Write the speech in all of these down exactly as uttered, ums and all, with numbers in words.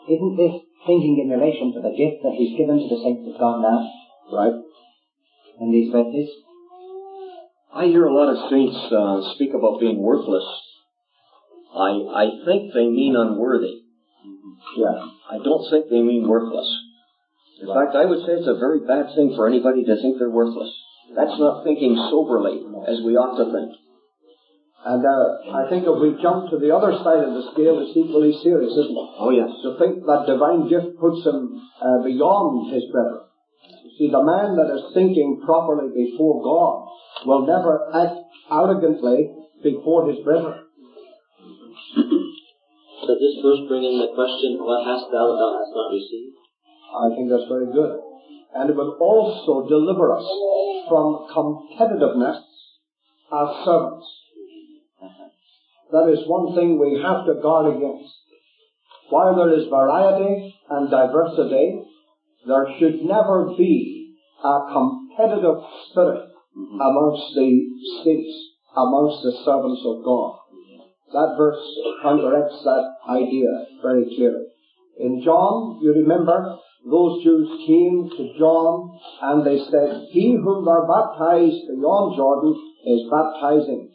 Isn't this thinking in relation to the gift that he's given to the saints of God now? Right. In these verses? I hear a lot of saints uh, speak about being worthless. I I think they mean unworthy. Yeah. I don't think they mean worthless. In Right. fact, I would say it's a very bad thing for anybody to think they're worthless. That's not thinking soberly, as we ought to think. And uh, I think if we jump to the other side of the scale, it's equally serious, isn't it? Oh, yes. To think that divine gift puts him uh, beyond his brethren. You see, the man that is thinking properly before God will never act arrogantly before his brethren. Does this verse bring in the question, what hast thou that thou hast not received? I think that's very good. And it will also deliver us from competitiveness as servants. That is one thing we have to guard against. While there is variety and diversity, there should never be a competitive spirit amongst the saints, amongst the servants of God. That verse counteracts that idea very clearly. In John, you remember, those Jews came to John and they said, he whom thou baptized beyond Jordan is baptizing.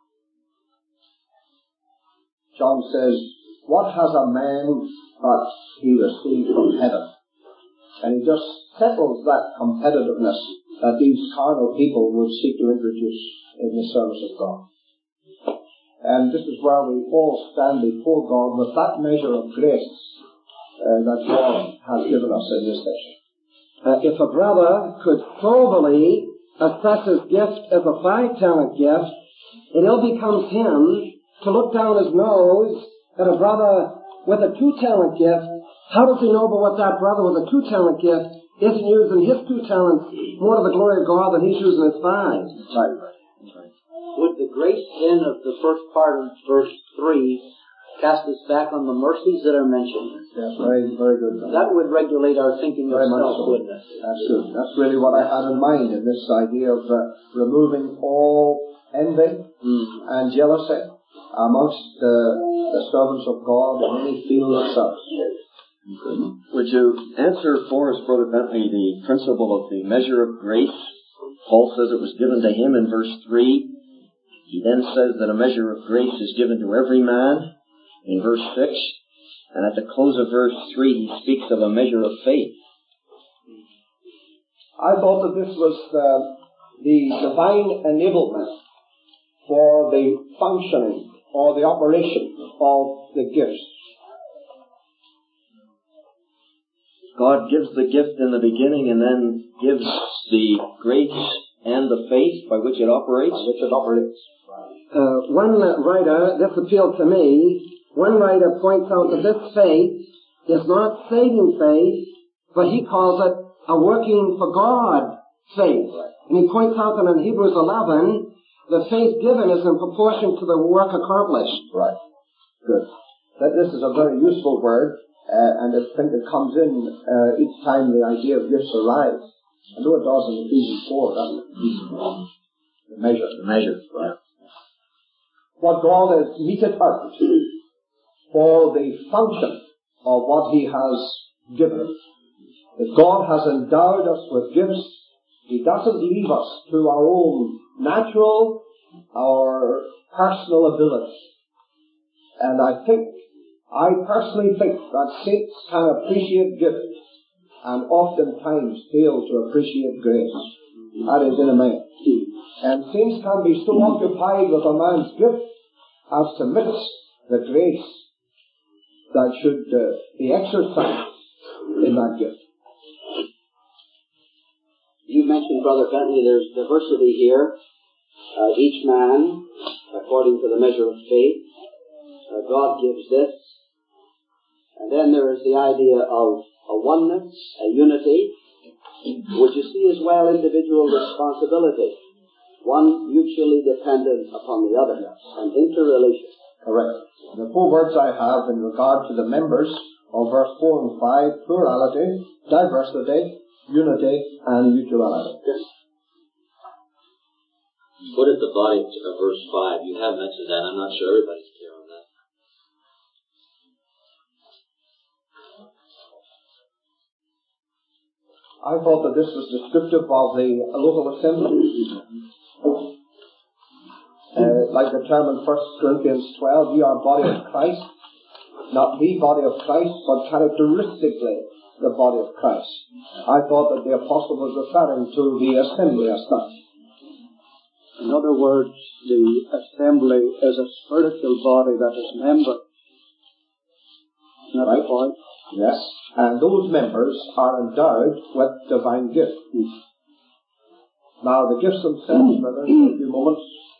John says, what has a man that he received from heaven? And he just settles that competitiveness that these carnal people would seek to introduce in the service of God. And this is where we all stand before God with that measure of grace uh, that God has given us in this section. Uh, if a brother could soberly assess his gift as a five-talent gift, it ill becomes him to look down his nose at a brother with a two-talent gift. How does he know but what that brother with a two-talent gift isn't using his two talents more to the glory of God than he's using his five? Right, right. Would the grace then of the first part of verse three cast us back on the mercies that are mentioned? Yes, very, very good. That would regulate our thinking of Very much so. self-goodness. That's good. That's really what I had in mind in this idea of uh, removing all envy Mm. and jealousy amongst the, the servants of God in any field of service. Would you answer for us, Brother Bentley, the principle of the measure of grace? Paul says it was given to him in verse three. He then says that a measure of grace is given to every man in verse six. And at the close of verse three, he speaks of a measure of faith. I thought that this was uh, the divine enablement for the functioning or the operation of the gifts. God gives the gift in the beginning and then gives the grace and the faith by which it operates. By which it operates. Uh, one writer, this appealed to me, one writer points out that this faith is not saving faith, but he calls it a working for God faith. And he points out that in Hebrews eleven, the faith given is in proportion to the work accomplished. Right. Good. That this is a very useful word, uh, and I think it comes in uh, each time the idea of gifts arise. I know it does in Ephesians four, doesn't it? The measure. The measure. Right. What God has meted out for the function of what He has given. If God has endowed us with gifts, He doesn't leave us to our own natural or personal ability. And I think, I personally think that saints can appreciate gifts and oftentimes fail to appreciate grace. That is in a man. And saints can be so occupied with a man's gift as to miss the grace that should uh, be exercised in that gift. You mentioned, Brother Bentley, there's diversity here. Uh, each man, according to the measure of faith, uh, God gives this. And then there is the idea of a oneness, a unity, which you see as well individual responsibility. One mutually dependent upon the other, an interrelation. Correct. The four words I have in regard to the members of verse four and five, plurality, diversity, unity, and mutuality. Yes. What is the body of verse five? You have mentioned that. I'm not sure everybody's clear on that. I thought that this was descriptive of the local assembly. Uh, like the term in First Corinthians twelve, ye are body of Christ, not the body of Christ, but characteristically the body of Christ. I thought that the apostle was referring to the assembly as such. In other words, the assembly is a spiritual body that is members. Isn't that the point? Yes, and those members are endowed with divine gifts. Now, the gifts themselves, brethren, in a few moments.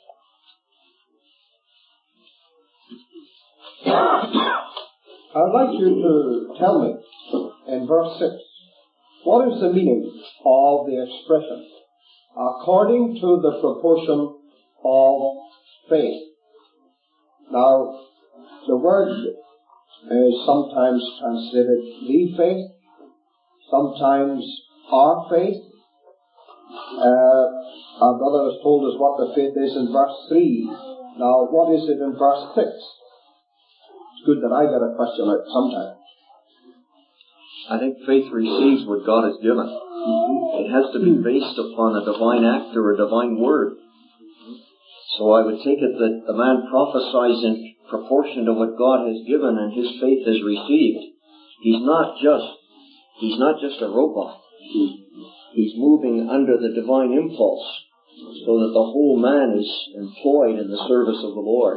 I'd like you to tell me, in verse six, what is the meaning of the expression, according to the proportion of faith? Now, the word is sometimes translated the faith, sometimes our faith. Uh, our brother has told us what the faith is in verse three. Now, what is it in verse six? It's good that I get a question out sometime. I think faith receives what God has given. It has to be based upon a divine act or a divine word. So I would take it that the man prophesies in proportion to what God has given and his faith has received. He's not just, he's not just a robot. He's moving under the divine impulse so that the whole man is employed in the service of the Lord.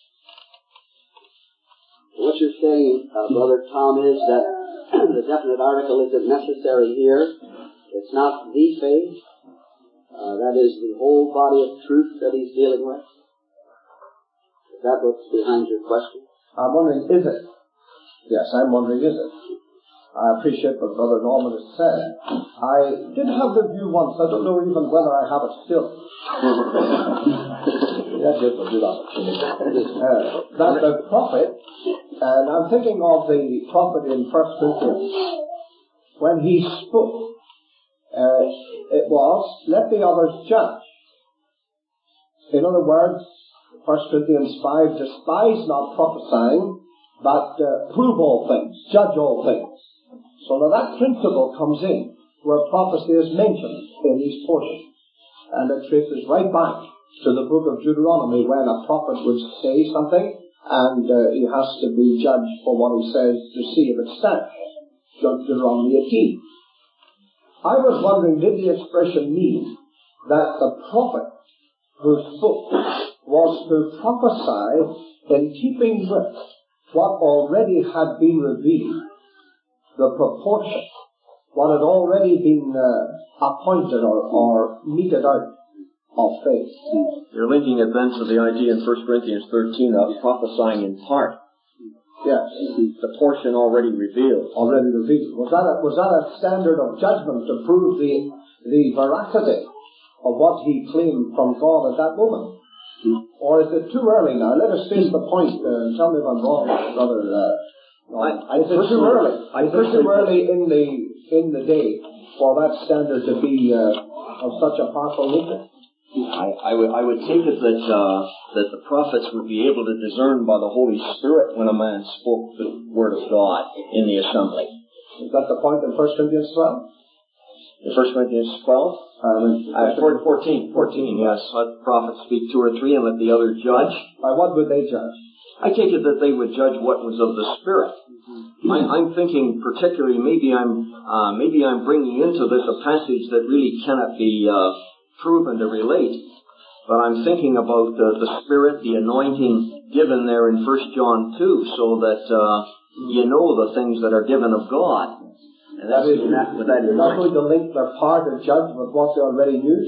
What you're saying, uh, Brother Tom, is that the definite article isn't necessary here. It's not the faith. Uh, that is the whole body of truth that he's dealing with. Is that what's behind your question? I'm wondering, is it? Yes, I'm wondering, is it? I appreciate what Brother Norman has said. I did have the view once, I don't know even whether I have it still. That gives a good opportunity. Uh, that the prophet, and I'm thinking of the prophet in First Corinthians, when he spoke, uh, it was, let the others judge. In other words, First Corinthians five, despise not prophesying, but uh, prove all things, judge all things. So now that principle comes in, where prophecy is mentioned in these portions. And it traces right back to the book of Deuteronomy, when a prophet would say something, and uh, he has to be judged for what he says to see if it stands. Deuteronomy eighteen. I was wondering, did the expression mean that the prophet who spoke was to prophesy in keeping with what already had been revealed, the proportion, what had already been uh, appointed or, or meted out of faith? You're linking it then to the idea in First Corinthians thirteen of prophesying in part. Yes. The portion already revealed. Already revealed. Was that a, was that a standard of judgment to prove the, the veracity of what he claimed from God at that moment? Or is it too early now? Let us face the point uh, and tell me if I'm wrong, brother. Uh, no. I, I is it too early? I is it too early in the in the day for that standard to be uh, of such a powerful nature? I, I would I would take it that uh, that the prophets would be able to discern by the Holy Spirit when a man spoke the word of God in the assembly. Is that the point in First Corinthians twelve? In First Corinthians twelve? Um, uh, fourteen. fourteen, yes. Let the prophets speak two or three and let the other judge. By what would they judge? I take it that they would judge what was of the Spirit. Mm-hmm. I, I'm thinking particularly, maybe I'm uh, maybe I'm bringing into this a passage that really cannot be uh, proven to relate, but I'm thinking about uh, the Spirit, the anointing given there in First John two, so that uh, you know the things that are given of God. And that's that is, that, with that in you're not mind. going to link their part and judge with what they already knew?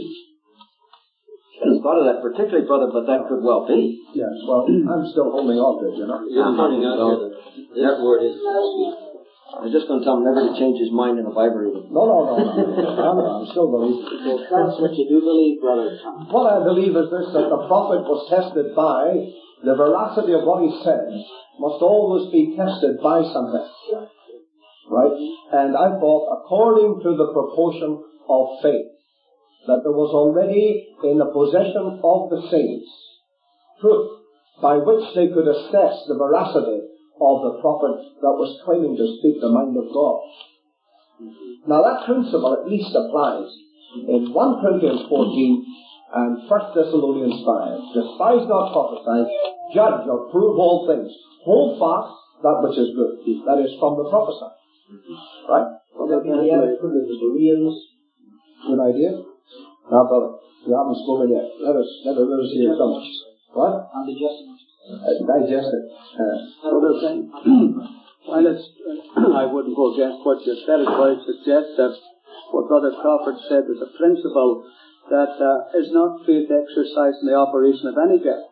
I hadn't thought of that particularly, brother, but that could well be. Yes, well, I'm still holding on to it, you know. You're pointing out here that this word is I was just going to tell him never to change his mind in a Bible reading. No, no, no, no. I'm, I'm still believing. So that's what you do believe, Brother Tom. What I believe is this, that the prophet was tested by the veracity of what he said must always be tested by something. Right? And I thought, according to the proportion of faith, that there was already in the possession of the saints proof by which they could assess the veracity of the prophet that was claiming to speak the mind of God. Now that principle at least applies in First Corinthians fourteen and First Thessalonians five. Despise not prophesying, judge or prove all things. Hold fast that which is good. That is from the prophesying. Right? Well, that can be added to the Bereans. Good idea? Now, brother, you haven't spoken yet. Let us, let us, let us hear something. What? I'm digesting. Uh, digest it. Uh, Brother Ben, while it's, uh, I wouldn't go against what you said, but I suggest that what Brother Crawford said is a principle that uh, is not faith exercised in the operation of any gift.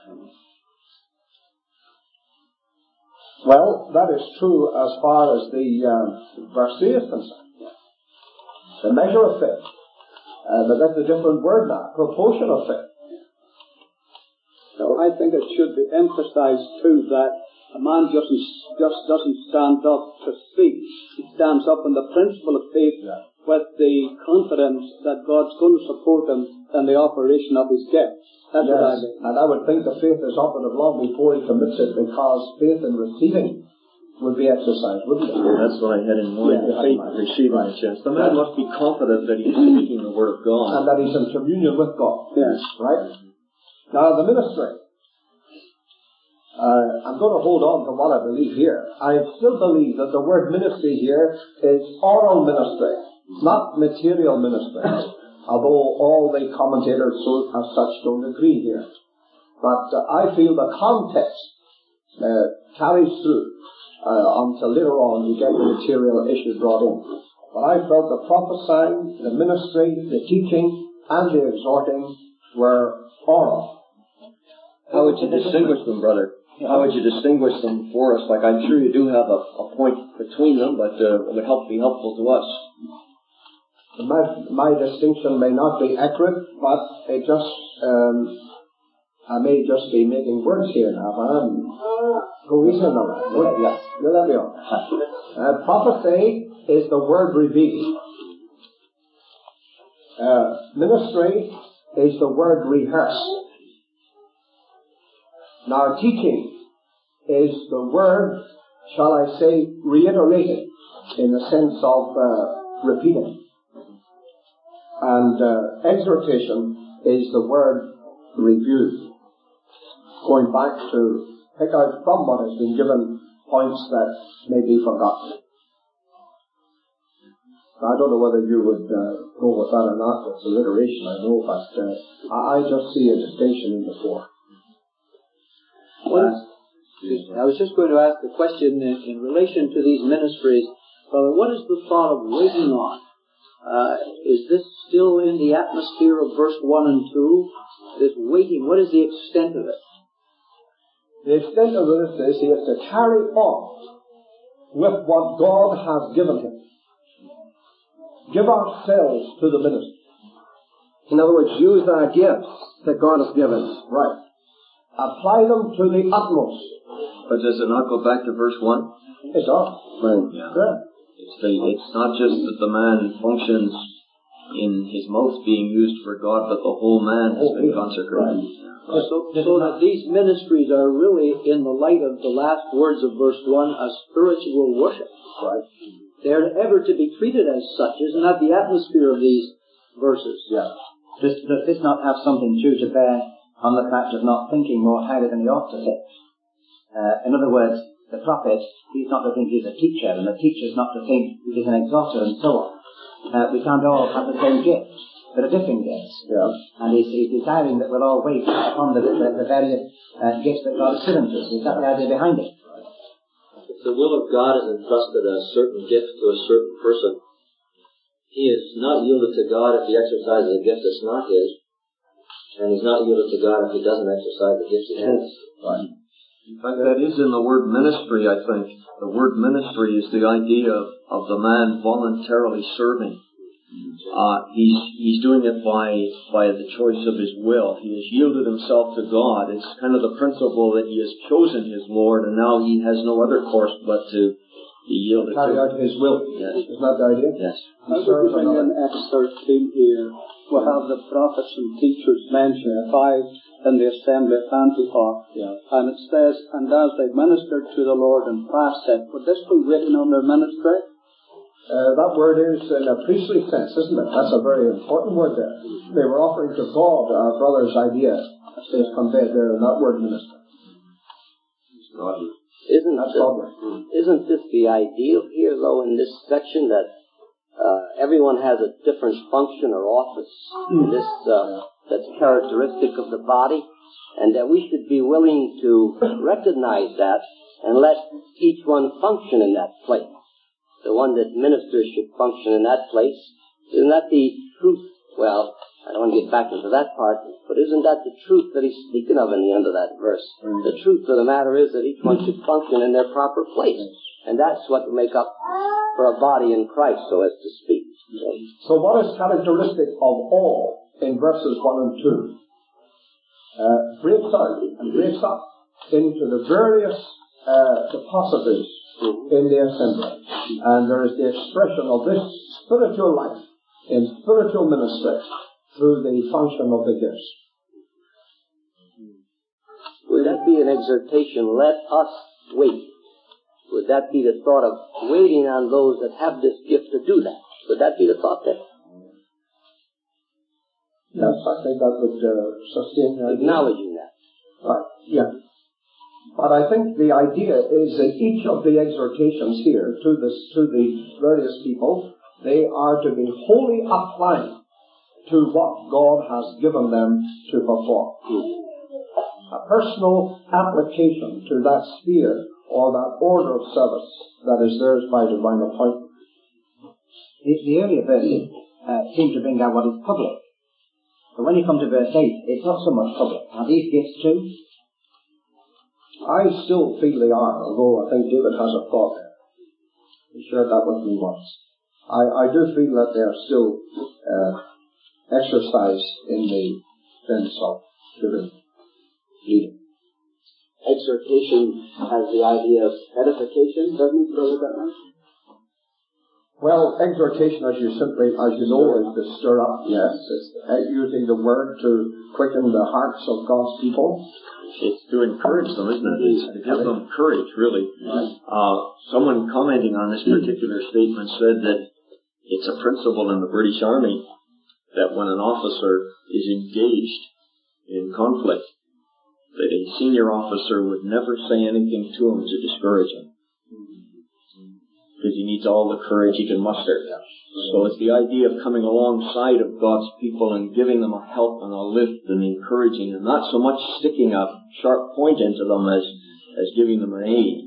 Well, that is true as far as the um, verse three is concerned. The measure of faith. Uh, but that's a different word now. Proportion of faith. So I think it should be emphasized too that a man just, just doesn't stand up to speak. He stands up on the principle of faith yeah. with the confidence that God's going to support him in the operation of his gifts. That's yes. what I mean. And I would think the faith is operative long before he commits it, because faith in receiving would be exercised, wouldn't it? Yeah, that's what I had in mind. Yeah, faith in receiving right. a chance. The man must be confident that he's speaking the word of God. And that he's in communion with God. Yes. Right? Now, the ministry. Uh, I'm going to hold on to what I believe here. I still believe that the word ministry here is oral ministry, not material ministry, although all the commentators so, as such don't agree here. But uh, I feel the context uh, carries through uh, until later on you get the material issue brought in. But I felt the prophesying, the ministry, the teaching, and the exhorting were oral. How would you distinguish them, brother? How would you distinguish them for us? Like, I'm sure you do have a, a point between them, but uh, it would help be helpful to us. My, my distinction may not be accurate, but it just, um, I may just be making words here now. Um, go easy on that. Yeah, you'll let me on. Uh, prophecy is the word revealed. Uh, ministry is the word rehearsed. Now, teaching is the word, shall I say, reiterated in the sense of uh, repeating. And uh, exhortation is the word review, going back to pick out from what has been given points that may be forgotten. Now, I don't know whether you would uh, go with that or not with alliteration, I know, but uh, I, I just see a distinction in the four. Well, I was just going to ask the question in, in relation to these ministries. Brother, what is the thought of waiting on? Uh, is this still in the atmosphere of verse one and two? This waiting, what is the extent of it? The extent of this is he has to carry on with what God has given him. Give ourselves to the ministry. In other words, use our gifts that God has given. Right. Apply them to the utmost. But does it not go back to verse one? It does. Right. Yeah. Yeah. It's, the, it's not just that the man functions in his mouth being used for God, but the whole man has oh, been yeah. consecrated. Right. Right. So, so that these ministries are really, in the light of the last words of verse one, a spiritual worship. Right. They're ever to be treated as such. Isn't that the atmosphere of these verses? Yeah. Does, does this not have something too to bear on the fact of not thinking more highly than he ought to think? Uh, in other words, the prophet, he's not to think he's a teacher, and the teacher's not to think he's an exhorter, and so on. Uh, we can't all have the same gifts, but are different gifts. Yeah. And he's, he's desiring that we'll all wait upon the, the, the various uh, gifts that God has given to us. Is that the idea behind it? If the will of God has entrusted a certain gift to a certain person, he is not yielded to God if he exercises a gift that's not his. And he's not yielded to God if he doesn't exercise the gifts he has. Right. In fact, that is in the word ministry, I think. The word ministry is the idea of, of the man voluntarily serving. Uh, he's, he's doing it by, by the choice of his will. He has yielded himself to God. It's kind of the principle that he has chosen his Lord, and now he has no other course but to be yielded Carry to. out his will. Yes. Isn't that the idea? Yes. I would bring in Acts thirteen here. We'll have the prophets and teachers mentioned, five in the assembly at Antioch. Yeah. And it says, and as they ministered to the Lord and fasted, would this be written on their ministry? Uh, that word is in a priestly sense, isn't it? That's a very important word there. They were offering to God our brother's idea as is conveyed there in that word, minister. Isn't, the, isn't this the ideal here, though, in this section, that uh, everyone has a different function or office in this uh, that's characteristic of the body, and that we should be willing to recognize that and let each one function in that place? The one that ministers should function in that place. Isn't that the truth? Well, I don't want to get back into that part, but isn't that the truth that he's speaking of in the end of that verse? Mm-hmm. The truth of the matter is that each one should function in their proper place. And that's what will make up for a body in Christ, so as to speak. So what is characteristic of all in verses one and two? Uh, breaks out and breaks up into the various uh, depositories in the assembly. And there is the expression of this spiritual life in spiritual ministry through the function of the gifts. Would that be an exhortation? Let us wait. Would that be the thought of waiting on those that have this gift to do that? Would that be the thought there? Yes, I think that would uh, sustain the idea. Acknowledging that. Right, yeah. But I think the idea is that each of the exhortations here to, this, to the various people, they are to be wholly applied to what God has given them to perform. A personal application to that sphere or that order of service that is theirs by divine appointment. The, the earlier verses uh, seem to bring out what is public. But when you come to verse eight, it's not so much public. Are these gifts too? I still feel they are, although I think David has a thought there. He shared that with me once. I, I do feel that they are still uh, exercised in the sense of giving leading. Exhortation has the idea of edification, doesn't it, Brother Bettman? Well, exhortation, as you simply, as you know, is to stir up. Yes, it's using the word to quicken the hearts of God's people. It's to encourage them, isn't it? It's to give them courage, really. Uh, someone commenting on this particular statement said that it's a principle in the British Army that when an officer is engaged in conflict, that a senior officer would never say anything to him to discourage him. Because he needs all the courage he can muster. So it's the idea of coming alongside of God's people and giving them a help and a lift and encouraging them, not so much sticking a sharp point into them as, as giving them an aid.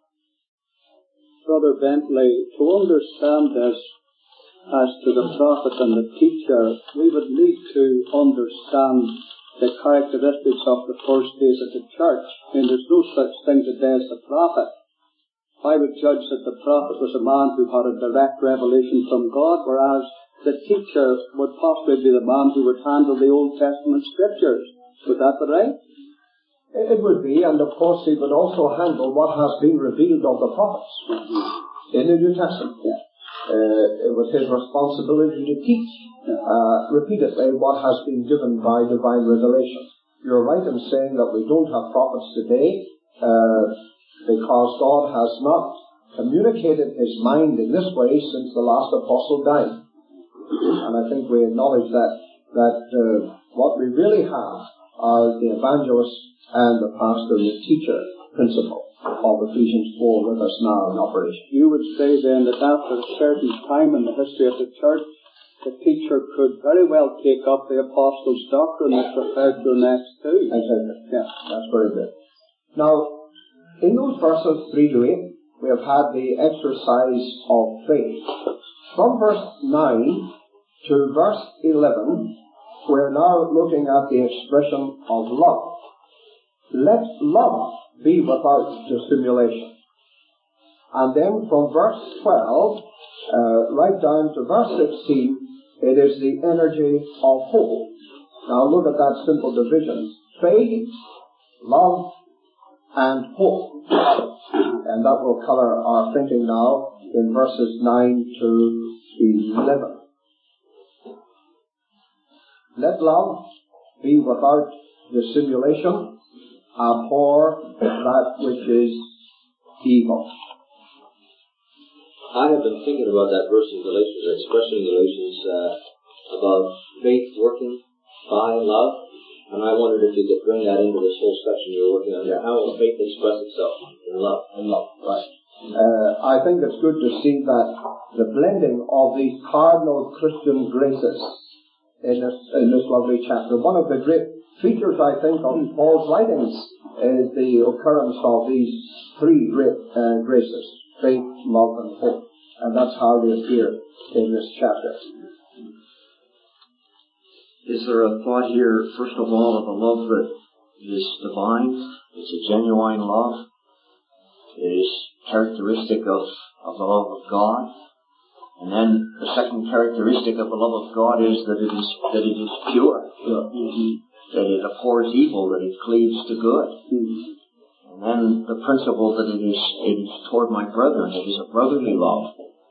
Brother Bentley, to understand this as to the prophet and the teacher, we would need to understand the characteristics of the first days of the church. I mean, there's no such thing today as the prophet. I would judge that the prophet was a man who had a direct revelation from God, whereas the teacher would possibly be the man who would handle the Old Testament scriptures. Would that be right? It would be, and of course he would also handle what has been revealed of the prophets mm-hmm. in the New Testament. Yeah. Uh, it was his responsibility to teach uh, repeatedly what has been given by divine revelation. You're right in saying that we don't have prophets today, uh, because God has not communicated his mind in this way since the last apostle died. And I think we acknowledge that, that uh, what we really have are the evangelist and the pastor and the teacher principle of Ephesians four with us now in operation. You would say then that after a certain time in the history of the church, the teacher could very well take up the apostles' doctrine that's referred to next too. Exactly. Yeah, that's very good. Now, in those verses three to eight, we have had the exercise of faith. From verse nine to verse eleven, we're now looking at the expression of love. Let love be without dissimulation. And then from verse twelve, uh, right down to verse sixteen, it is the energy of hope. Now look at that simple division. Faith, love, and hope. And that will color our thinking now in verses nine to eleven. Let love be without dissimulation, abhor that which is evil. I have been thinking about that verse in Galatians, or expression in Galatians, uh, about faith working by love, and I wondered if you could bring that into this whole section you were working on. Yeah. How will faith express itself in love? In love, right. Uh, I think it's good to see that the blending of these cardinal Christian graces in this, in this lovely chapter. One of the great features, I think, of Paul's writings is the occurrence of these three great uh, graces: faith, love, and hope. And that's how they appear in this chapter. Is there a thought here, first of all, of a love that is divine? It's a genuine love. It is characteristic of, of the love of God. And then the second characteristic of the love of God is that it is that it is pure. Sure. Mm-hmm. That it abhors evil, that it cleaves to good. Mm-hmm. And then the principle that it is it is toward my brethren. It is a brotherly love.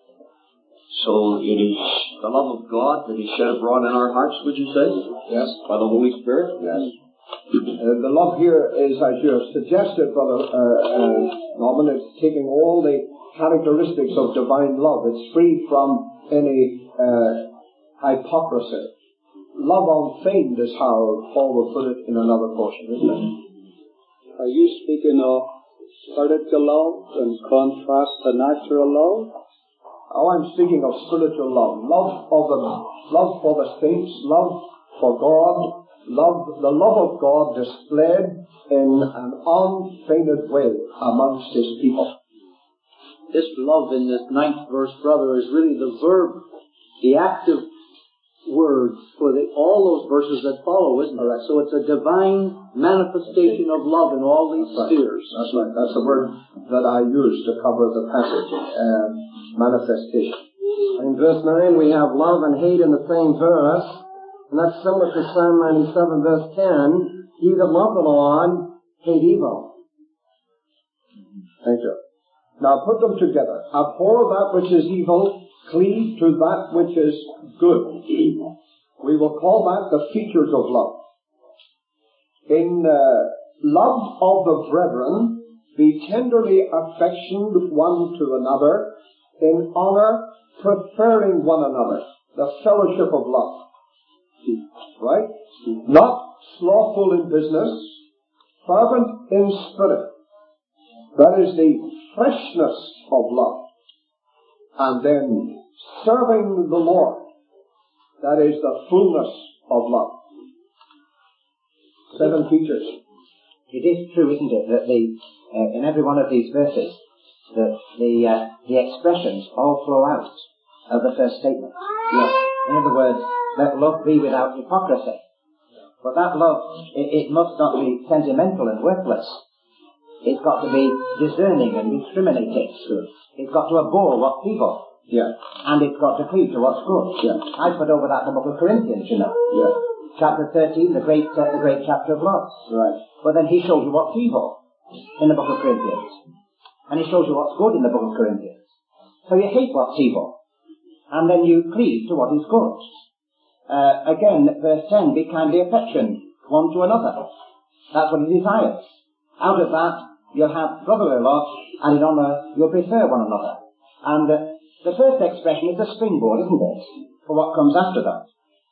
So it is the love of God that is shed abroad in our hearts, would you say? Yes. By the Holy Spirit? Yes. Uh, the love here is, as you have suggested, Brother uh, uh, Norman, it's taking all the characteristics of divine love. It's free from any uh, hypocrisy. Love unfeigned is how Paul will put it in another portion, isn't it? Are you speaking of spiritual love in contrast to natural love? Oh, I'm speaking of spiritual love. Love of the, love for the saints, love for God, love, the love of God displayed in an unfeigned way amongst His people. This love in this ninth verse, brother, is really the verb, the active word for the, all those verses that follow, isn't it? So it's a divine manifestation of love in all these That's right. spheres. That's right. That's the word that I use to cover the passage. Um, manifestation. In verse nine we have love and hate in the same verse, and that's similar to Psalm ninety-seven verse ten. Ye that love the Lord hate evil. Thank you. Now put them together. Abhor that which is evil, cleave to that which is good. We will call that the features of love. In uh, love of the brethren, be tenderly affectioned one to another, in honor, preferring one another. The fellowship of love. Right? Not slothful in business, fervent in spirit. That is the freshness of love. And then serving the Lord. That is the fullness of love. Seven features. It is true, isn't it, that the uh, in every one of these verses, that the uh, the expressions all flow out of the first statement. Yes. In other words, let love be without hypocrisy. But that love, it, it must not be sentimental and worthless. It's got to be discerning and discriminating. Sure. It's got to abhor what's evil. Yeah. And it's got to cleave to what's good. Yeah. I put over that in the book of Corinthians, you know. Yeah. Chapter thirteen, the great, uh, the great chapter of love. Right. But then he shows you what's evil in the book of Corinthians. And he shows you what's good in the book of Corinthians. So you hate what's evil. And then you cleave to what is good. Uh, again, verse ten, be kindly affectioned one to another. That's what he desires. Out of that, you'll have brotherly love, and in honour, you'll prefer one another. And uh, the first expression is the springboard, isn't it, for what comes after that.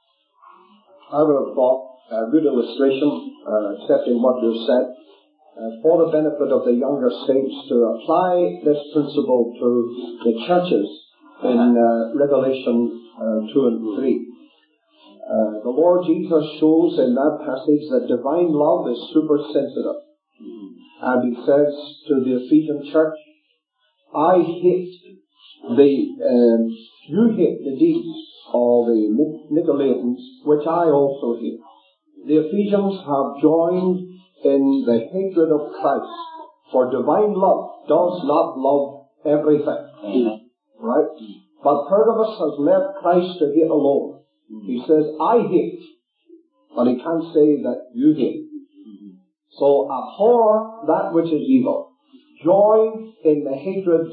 I would have thought a good illustration, uh, accepting what you said, uh, for the benefit of the younger saints to apply this principle to the churches in uh, Revelation uh, two and three. Uh, the Lord Jesus shows in that passage that divine love is super sensitive. And he says to the Ephesian church, I hate the, um, you hate the deeds of the Nicolaitans, which I also hate. The Ephesians have joined in the hatred of Christ, for divine love does not love everything. Amen. Right? But Pergamos has left Christ to hate alone. He says, I hate, but he can't say that you hate. So abhor that which is evil. Join in the hatred,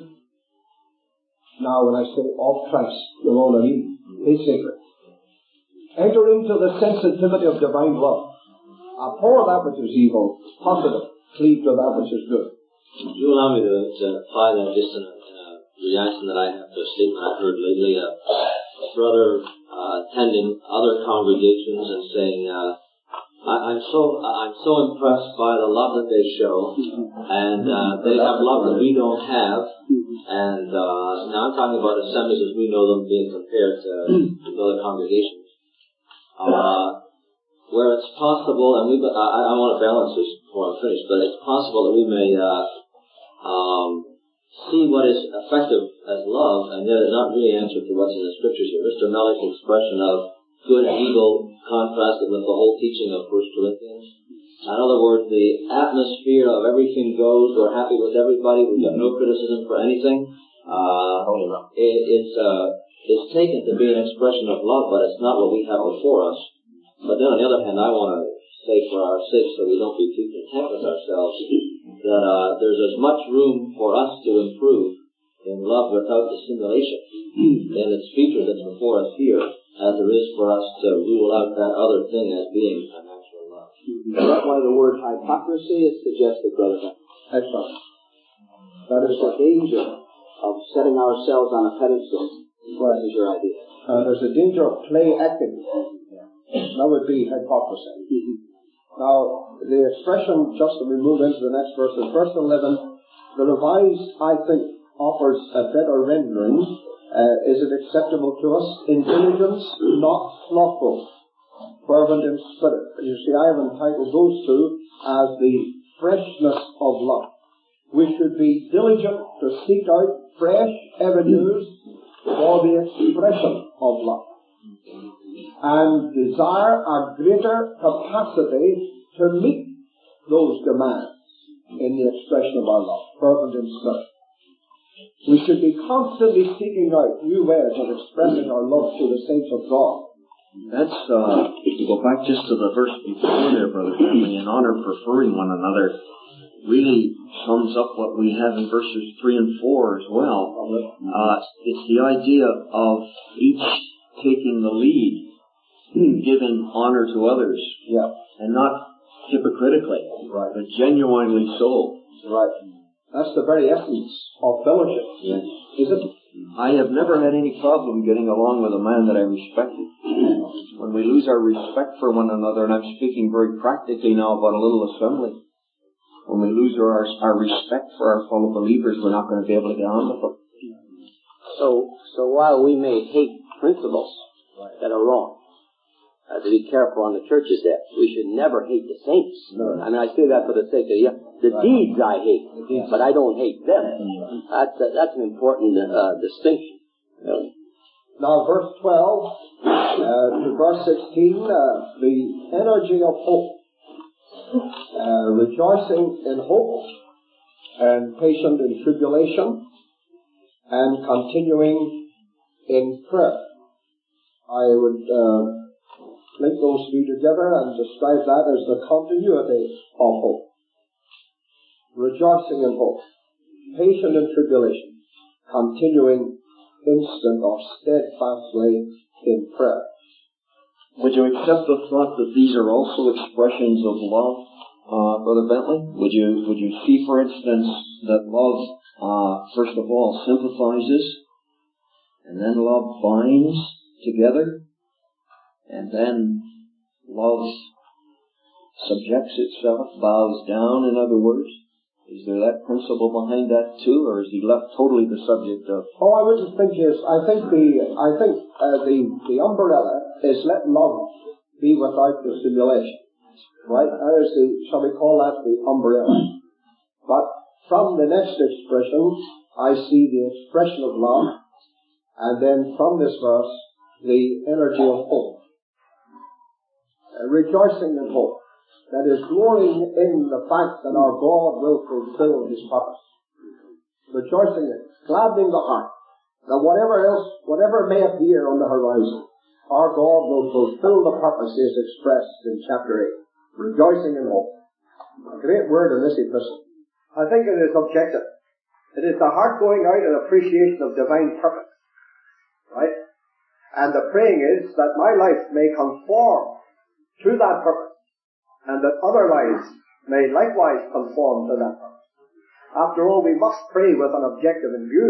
now when I say of Christ, you know what I mean, his hatred. Enter into the sensitivity of divine love. Abhor that which is evil, positive. Cleave to that which is good. Would you allow me to, to apply that just in a, in a reaction that I have to a statement I've heard lately. A, a brother uh, attending other congregations and saying, uh, I, I'm so I'm so impressed by the love that they show, and uh, they have love that we don't have. And uh, now I'm talking about assemblies as we know them being compared to, to other congregations, uh, where it's possible, and we I, I want to balance this before I'm finished, but it's possible that we may uh, um, see what is effective as love, and yet not really answer to what's in the scriptures here. Mister Mellick's expression of good and evil contrasted with the whole teaching of First Corinthians. In other words, the atmosphere of everything goes, we're happy with everybody, we've got no criticism for anything, uh, it, it's, uh, it's taken to be an expression of love, but it's not what we have before us. But then on the other hand, I want to say for our sake, so we don't be too content with ourselves, that uh, there's as much room for us to improve in love without dissimulation in its feature that's before us here, as there is for us to rule out that other thing as being a natural love. Is that why the word hypocrisy is suggested, Brother? Excellent. That is the danger of setting ourselves on a pedestal. What is your idea? Uh, there's a danger of play acting. That would be hypocrisy. Mm-hmm. Now, the expression, just as we move into the next verse, in verse eleven, the Revised, I think, offers a better rendering. Uh, is it acceptable to us? In diligence, not slothful, fervent in spirit. You see, I have entitled those two as the freshness of love. We should be diligent to seek out fresh avenues for the expression of love, and desire a greater capacity to meet those demands in the expression of our love, fervent in spirit. We should be constantly seeking out new ways of expressing our love to the saints of God. That's, uh, if you go back just to the verse before there, Brother Bentley, in honor preferring one another, really sums up what we have in verses three and four as well. Uh, it's the idea of each taking the lead, giving honor to others, yeah, and not hypocritically, right, but genuinely so. Right. That's the very essence of fellowship, yes. Is it? I have never had any problem getting along with a man that I respected. When we lose our respect for one another, and I'm speaking very practically now about a little assembly, when we lose our, our respect for our fellow believers, we're not going to be able to get on with them. So, so while we may hate principles that are wrong, Uh, to be careful on the church's debt. We should never hate the saints. No. I mean, I say that for the sake of yeah, the right. deeds I hate, yes. but I don't hate them. Mm-hmm. That's a, that's an important uh, distinction. Really. Now, verse twelve uh, to verse sixteen, uh, the energy of hope, uh, rejoicing in hope, and patient in tribulation, and continuing in prayer. I would. Uh, link those three together and describe that as the continuity of hope. Rejoicing in hope, patient in tribulation, continuing instant or steadfastly in prayer. Would you accept the thought that these are also expressions of love, uh, Brother Bentley? Would you would you see, for instance, that love, uh, first of all, sympathizes, and then love binds together? And then love subjects itself, bows down, in other words. Is there that principle behind that too, or is he left totally the subject of? Oh, I would think yes. I think the I think uh, the the umbrella is let love be without dissimulation. Right? That is the, shall we call that the umbrella? But from the next expression, I see the expression of love, and then from this verse, the energy of hope. Uh, rejoicing in hope. That is, glorying in the fact that our God will fulfill His purpose. Rejoicing in, gladdening the heart, that whatever else, whatever may appear on the horizon, our God will fulfill the purposes expressed in chapter eight. Rejoicing in hope. A great word in this epistle. I think it is objective. It is the heart going out in appreciation of divine purpose. Right? And the praying is that my life may conform to that purpose, and that other lives may likewise conform to that purpose. After all, we must pray with an objective in view.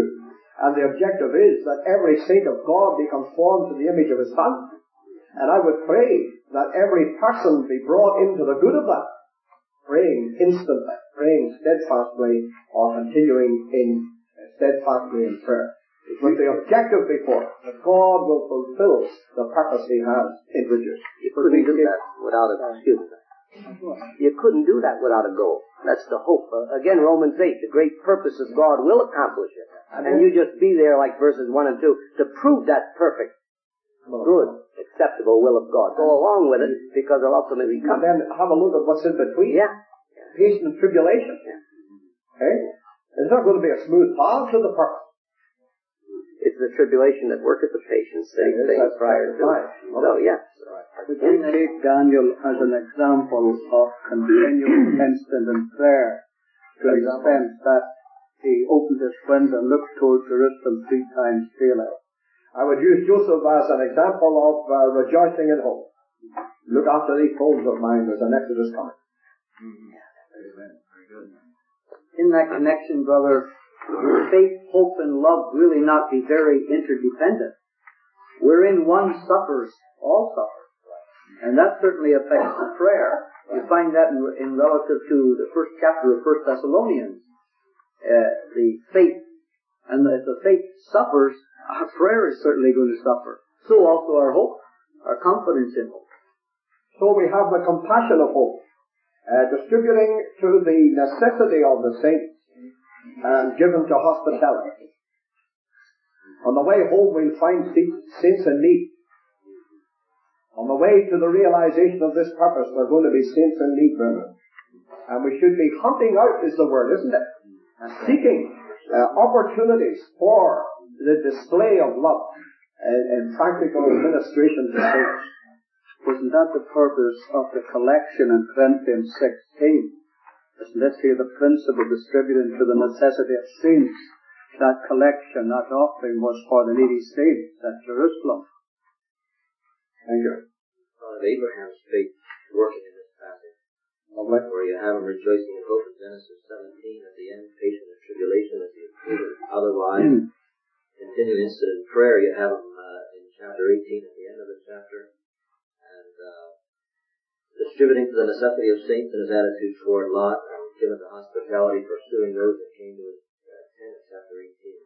And the objective is that every saint of God be conformed to the image of his Son. And I would pray that every person be brought into the good of that, praying instantly, praying steadfastly, or continuing in steadfastly in prayer. With the objective before it, that God will fulfill the purpose he has introduced. You couldn't do that without a, excuse me. You couldn't do that without a goal. That's the hope. Uh, again, Romans eight, the great purposes God will accomplish it. And you just be there like verses one and two to prove that perfect, good, acceptable will of God. Go along with it because it'll ultimately come. And then have a look at what's in between. Yeah. Patient and tribulation. Yeah. Okay? It's not going to be a smooth path to the purpose. It's the tribulation that worketh the patience, saying things prior to it. So, yes. We can take Daniel as an example of continual instant in prayer to the extent that he opened his window and looked toward Jerusalem three times daily. I would use Joseph as an example of uh, rejoicing in hope. Look after these souls of mine, there's an exodus coming. Mm-hmm. Amen. Very good. In that connection, brother, faith, hope, and love really not be very interdependent. Wherein one suffers, all suffer. And that certainly affects the prayer. You find that in, in relative to the first chapter of First Thessalonians. Uh, the faith, and if the faith suffers, our prayer is certainly going to suffer. So also our hope, our confidence in hope. So we have the compassion of hope, uh, distributing to the necessity of the saints and given to hospitality. On the way home we'll find saints in need. On the way to the realization of this purpose, there are going to be saints in need, brethren. And we should be hunting out, is the word, isn't it? Seeking uh, opportunities for the display of love and, and practical administration to saints. Wasn't that the purpose of the collection in Corinthians sixteen? Let's hear the principle distributed to the necessity of saints. That collection, that offering was for the needy saints at Jerusalem. Thank you. Of Abraham's faith working in this passage, where you have him rejoicing in hope in Genesis seventeen, at the end, patient in tribulation as he included. Otherwise, continuing instant in prayer, you have him uh, in chapter eighteen at the end of the chapter, and uh, distributing to the necessity of saints in his attitude toward Lot, and given to hospitality, pursuing those that came to his uh, tent in chapter eighteen.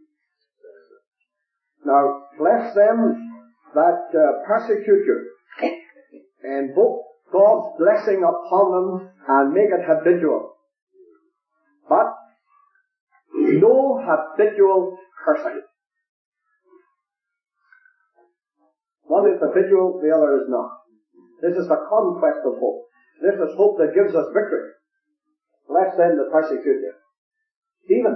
Now, bless them that uh, persecute you, and invoke God's blessing upon them and make it habitual. But no habitual cursing. One is habitual, the other is not. This is the conquest of hope. This is hope that gives us victory. Bless them that persecute you. Stephen.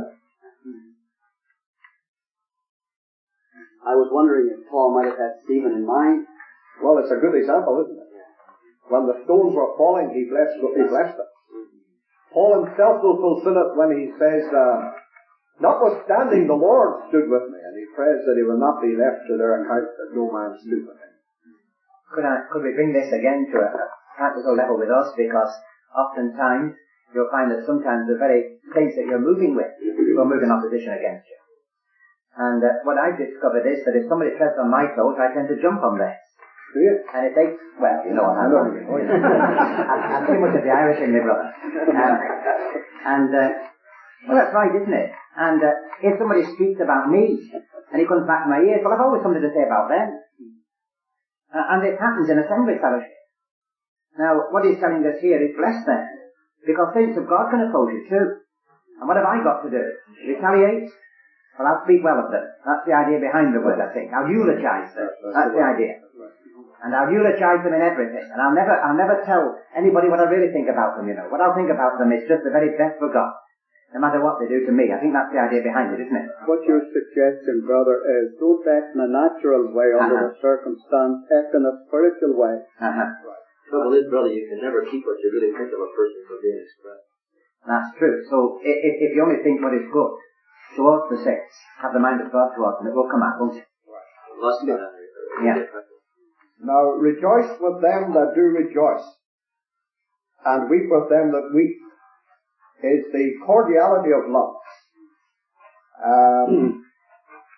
I was wondering if Paul might have had Stephen in mind. Well, it's a good example, isn't it? When the stones were falling, he blessed, he blessed them. Paul himself will fulfill it when he says, uh, notwithstanding the Lord stood with me, and he prays that he will not be left to their account that no man stood with him. Could I, could we bring this again to a, a practical level with us? Because oftentimes you'll find that sometimes the very place that you're moving with will move in opposition against you. And uh, what I've discovered is that if somebody treads on my toes, I tend to jump on theirs. Do you? And if they, well, you know what I'm doing. I'm too much of the Irish in me, brother. Um, and, uh, well, that's right, isn't it? And uh, if somebody speaks about me, and he comes back to my ears, well, I've always something to say about them. Uh, and it happens in assembly fellowship. Now, what he's telling us here is bless them, because saints of God can oppose you too. And what have I got to do? Retaliate? Well, I'll speak well of them. That's the idea behind the word, I think. I'll eulogize them. That's the idea. And I'll eulogize them in everything. And I'll never, I'll never tell anybody what I really think about them, you know. What I'll think about them is just the very best for God. No matter what they do to me. I think that's the idea behind it, isn't it? What you're suggesting, brother, is don't act in a natural way under uh-huh. the circumstance, act in a spiritual way. Uh-huh. Trouble is, brother, you can never keep what you really think of a person from being expressed. That's true. So, if, if you only think what is good towards the saints, have the mind of God towards them, it will come out, won't it? Right. Must be that. Yeah. Now, rejoice with them that do rejoice, and weep with them that weep, is the cordiality of love. Um,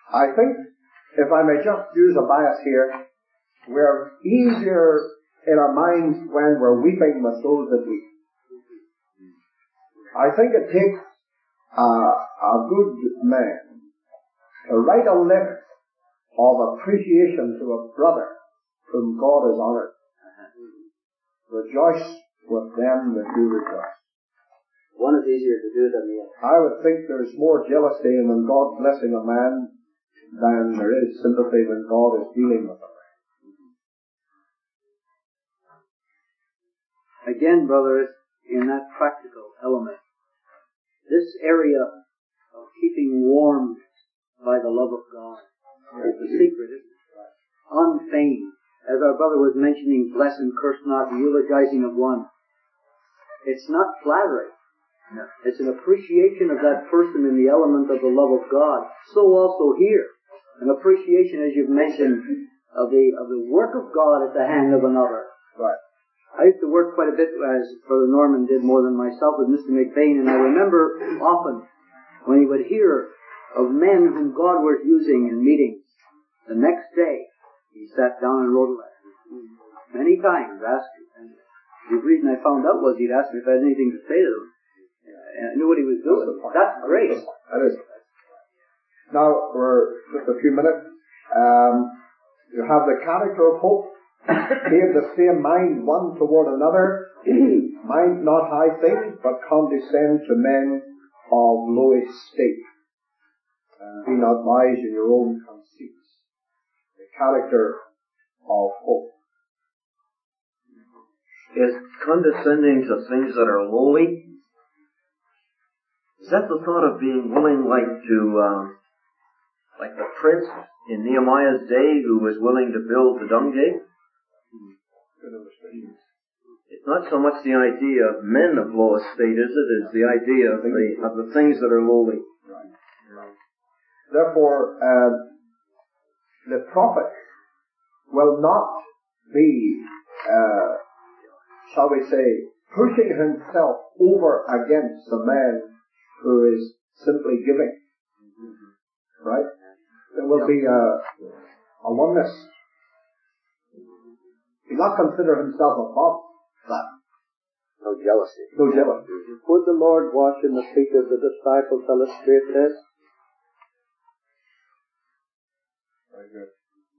I think, if I may just use a bias here, we're easier in our minds when we're weeping with those that weep. I think it takes a, a good man to write a letter of appreciation to a brother whom God has honored. Rejoice with them that do rejoice. One is easier to do than the other. I would think there's more jealousy in God blessing a man than there is sympathy when God is dealing with a man. Again, brothers, in that practical element, this area of keeping warm by the love of God is the secret, isn't it? Unfeigned. As our brother was mentioning, bless and curse not, the eulogizing of one. It's not flattery. No. It's an appreciation of that person in the element of the love of God. So also here, an appreciation, as you've mentioned, of the of the work of God at the hand of another. Right. I used to work quite a bit, as Brother Norman did more than myself, with Mister McBain, and I remember often when he would hear of men whom God was using in meetings, the next day he sat down and wrote a letter. Many times asked, and the reason I found out was he'd ask me if I had anything to say to them. And I knew what he was doing. That's great. That is. Now, for just a few minutes, um, you have the character of hope. Be of the same mind one toward another. Mind not high things, but condescend to men of low estate. Uh, be not wise in your own conceits. The character of hope. Is condescending to things that are lowly? Is that the thought of being willing, like to, um, like the prince in Nehemiah's day who was willing to build the dung gate? It's not so much the idea of men of low estate, is it? It's the idea of the of the things that are lowly. Right. Right. Therefore, uh, the prophet will not be, uh, shall we say, pushing himself over against the man who is simply giving. Right? There will be a, a oneness. He will not consider himself above that. No jealousy. No jealousy. Would the Lord wash in the feet of the disciples illustrate this? Very good.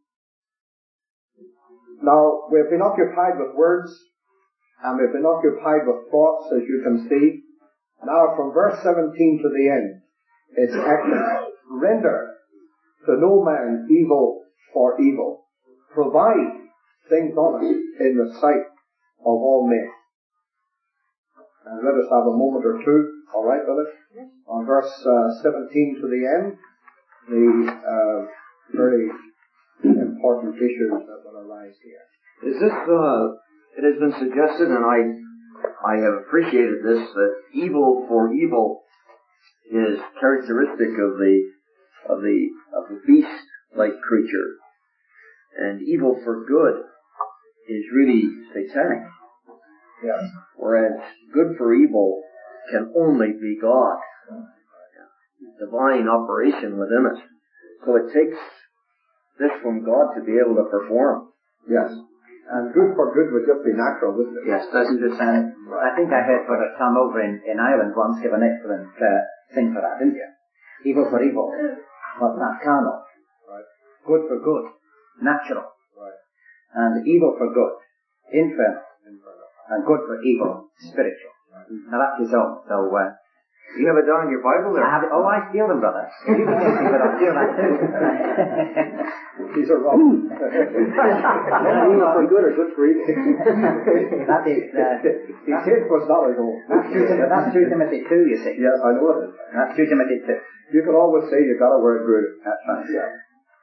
Now, we've been occupied with words, and we've been occupied with thoughts, as you can see. Now, from verse seventeen to the end, it's action. Render to no man evil for evil. Provide things honest in the sight of all men. And let us have a moment or two, all right, brother? Yes. On verse uh, seventeen to the end, the uh, very important issues that will arise here. Is this, uh, it has been suggested, and I I have appreciated this, that evil for evil is characteristic of the of the of the beast-like creature, and evil for good is really satanic. Yes. Whereas good for evil can only be God, divine operation within it. So it takes this from God to be able to perform. Yes. And good for good would just be natural, wouldn't it? Yes, that's just, um, I think I heard Brother Tom over in, in Ireland once give an excellent uh, thing for that, didn't you? Evil for evil, but not carnal. Right. Good for good, natural. Right. And evil for good, infernal. Infernal. And good for evil, spiritual. Right. Now that's his own. So, uh, you have it down in your Bible there? I have it. Oh, I steal them, brother. You can take me, but I'll steal that too. These are wrong. Evil for good or good for evil? That is, uh, His head was not at all. that's two, that's two Timothy two, you see. Yes, I know it is. That's two Timothy two. You can always say you got to wear good. That's right. Yeah.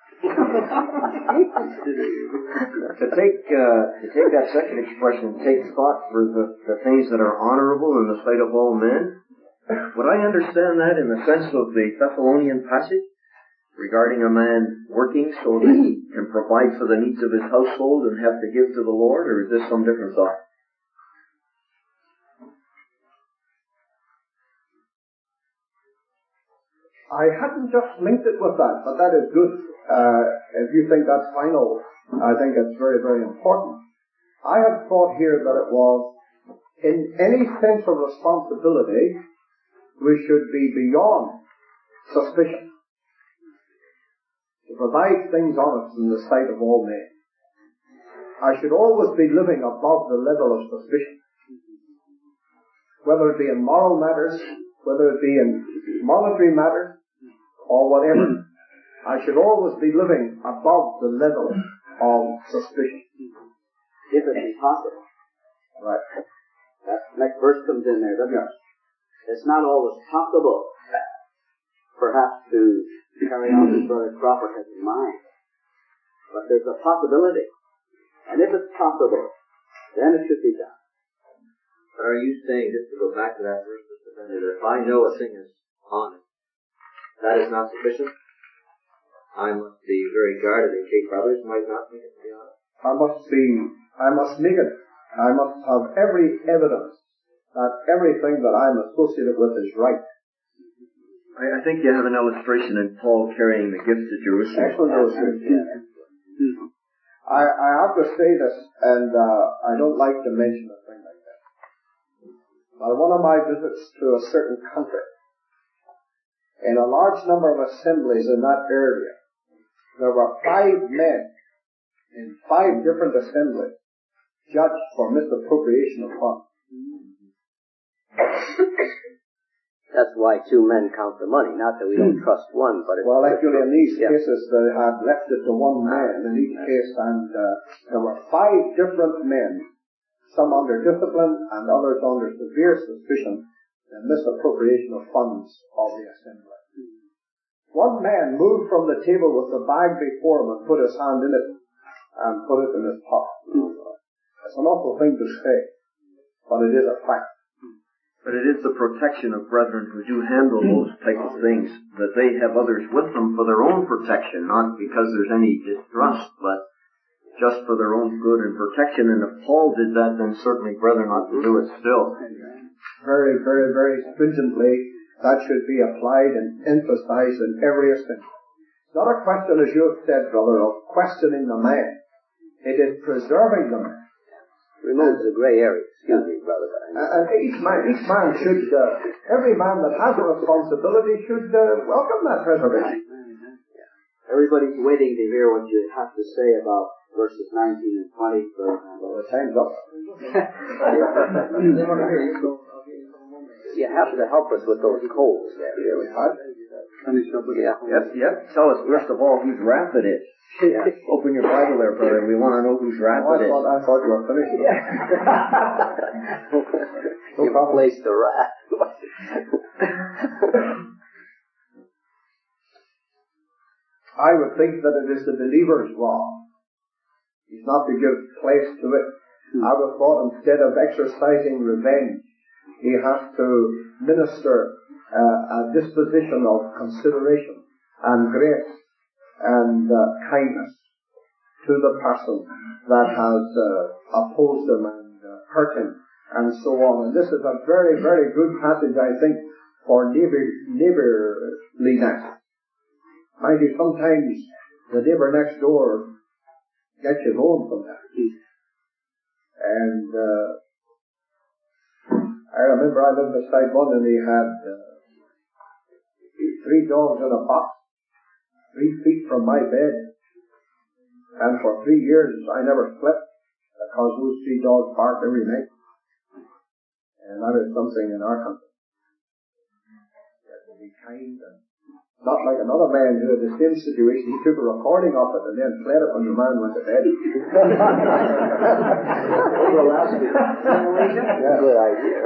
to take uh, to take that second expression, take thought for the, the things that are honorable in the sight of all men. Would I understand that in the sense of the Thessalonian passage regarding a man working so that he can provide for the needs of his household and have to give to the Lord, or is this some different thought? I hadn't just linked it with that, but that is good. Uh, if you think that's final, I think it's very, very important. I have thought here that it was, in any sense of responsibility, we should be beyond suspicion, to provide things honest in the sight of all men. I should always be living above the level of suspicion, whether it be in moral matters, whether it be in monetary matters, or whatever. I should always be living above the level of suspicion. If it be possible. Right. That next verse comes in there, doesn't it? It's not always possible, perhaps, to carry on as Brother Crawford has in mind. But there's a possibility. And if it's possible, then it should be done. But are you saying, just to go back to that verse, Mister Bennett, that if I know a thing is honest, that is not sufficient? I must be very guarded in case others might not think it to be honest. I must be, I must make it, I must have every evidence that everything that I'm associated with is right. I, I think you have an illustration in Paul carrying the gifts to Jerusalem. Excellent illustration. I, I have to say this, and uh, I don't like to mention a thing like that. But one of my visits to a certain country, in a large number of assemblies in that area, there were five men in five different assemblies judged for misappropriation of funds. That's why two men count the money. Not that we don't trust one, but it's... Well, actually, in these yeah. cases, they had left it to one man in each case, and uh, there were five different men, some under discipline and others under severe suspicion, the misappropriation of funds of the assembly. One man moved from the table with the bag before him and put his hand in it and put it in his pocket. It's an awful thing to say, but it is a fact. But it is the protection of brethren who do handle those type of things, that they have others with them for their own protection, not because there's any distrust, but just for their own good and protection. And if Paul did that, then certainly brethren ought to do it still. Very, very, very stringently, that should be applied and emphasized in every assembly. It's not a question, as you have said, brother, of questioning the man. It is preserving the man. Removes the gray area. Excuse me, brother. And each man, each man should, uh, every man that has a responsibility should uh, welcome that preservation. Everybody's waiting to hear what you have to say about verses nineteen and twenty. Well, the time's up. You have to help us with those coals there. Yeah. Yes, yes. Tell us, first of all, whose wrath it is. Yeah. Open your Bible there, brother. We want to know whose wrath oh, it is. I thought, I thought you were finished. No you problem. Place the wrath. I would think that it is the believer's wrong. He's not to give place to it. Hmm. I would have thought instead of exercising revenge, he has to minister uh, a disposition of consideration and grace and uh, kindness to the person that has uh, opposed him and uh, hurt him and so on. And this is a very, very good passage, I think, for neighbor, neighborliness. Mind you, sometimes the neighbor next door gets you going from that. And uh, I remember I lived beside one and he had uh, three dogs in a box, three feet from my bed. And for three years I never slept because those three dogs barked every night. And that is something in our country. You have to be kind and not like another man who had the same situation. He took a recording of it and then played it when the man went to bed. Over last week. Yeah. Good idea.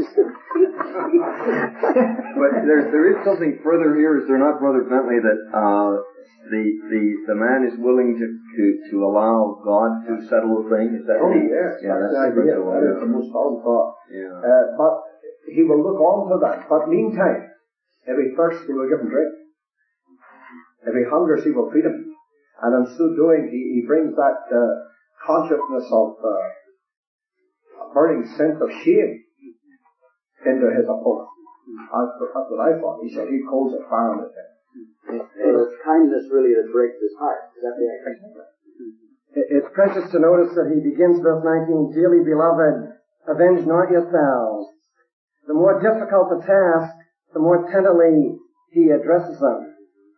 But there, there is something further here, is there not, Brother Bentley, that uh, the, the the man is willing to, to, to allow God to settle a thing? Is that oh, the, yes. Yeah, that's that's the idea. the That is the most sound thought. Yeah. Uh, but he will look on to that. But meantime, if he thirsts, he will give him drink. If he hungers, he will feed him. And in so doing, he, he brings that uh, consciousness of uh, a burning sense of shame into his opponent. That's, that's what I thought. He said he calls it fire on the head. It's kindness really that breaks his heart. Is that the idea? It's precious to notice that he begins verse nineteen, dearly beloved, avenge not yourselves. The more difficult the task, the more tenderly he addresses them.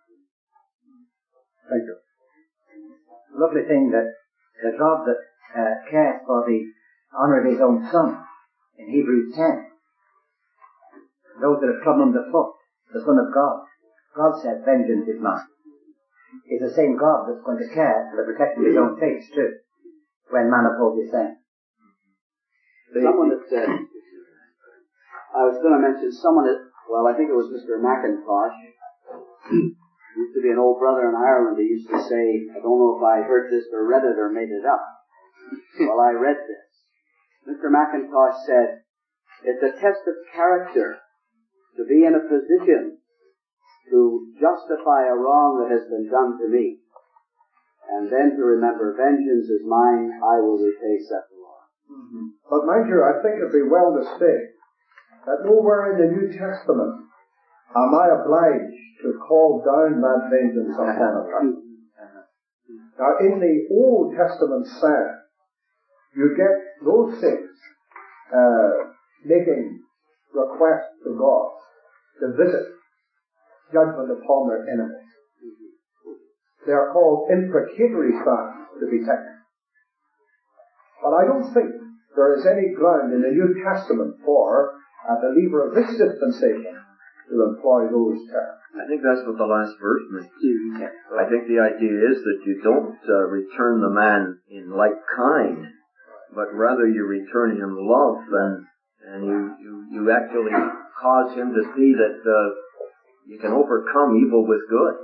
Thank you. Lovely thing that the God that uh, cares for the honour of his own Son in Hebrews ten. Those that have trodden underfoot, the Son of God. God said, vengeance is mine. It's the same God that's going to care for the protection of his own face too, when man opposes sin. Someone that said, I was going to mention someone that, well, I think it was Mister McIntosh, used to be an old brother in Ireland who used to say, I don't know if I heard this or read it or made it up. Well, I read this. Mister McIntosh said, it's a test of character to be in a position to justify a wrong that has been done to me, and then to remember, vengeance is mine, I will repay, saith the Lord. Mm-hmm. But mind you, I think it'd be well to state that nowhere in the New Testament am I obliged to call down that vengeance upon us. Now, in the Old Testament psalm, you get those saints uh, making requests to God to visit judgment upon their enemies. They are called imprecatory psalms, to be technical. But I don't think there is any ground in the New Testament for a believer of this dispensation to employ those terms. I think that's what the last verse means. I think the idea is that you don't uh, return the man in like kind, but rather you return him love, and and you, you, you actually cause him to see that uh, you can overcome evil with good.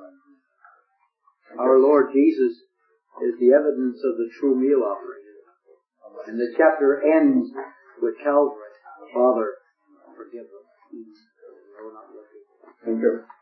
Our Lord Jesus is the evidence of the true meal offering. And the chapter ends with Calvary. Father, forgive them. Thank you.